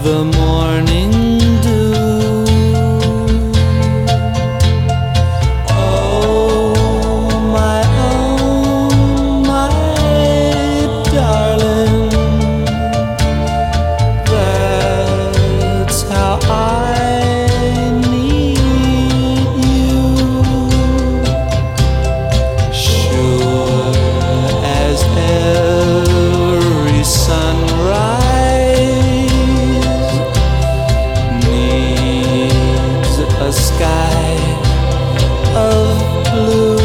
the morning dew. Oh, my own, my darling, that's how I need you. Sure as every sunrise needs a sky of blue.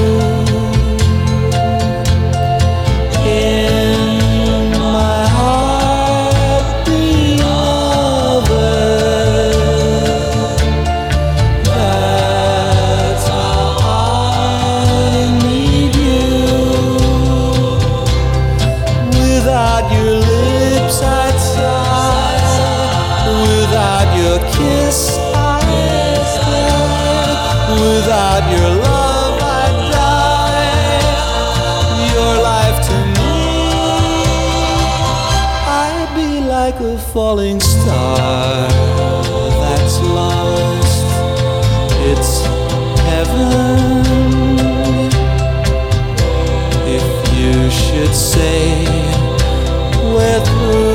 In my heart, beloved, that's how I need you. Without your lips I'd sigh, without your kiss I'd cry, without your love I'd die. Your life to me, I'd be like a falling star that's lost its heaven. If you should say we're through,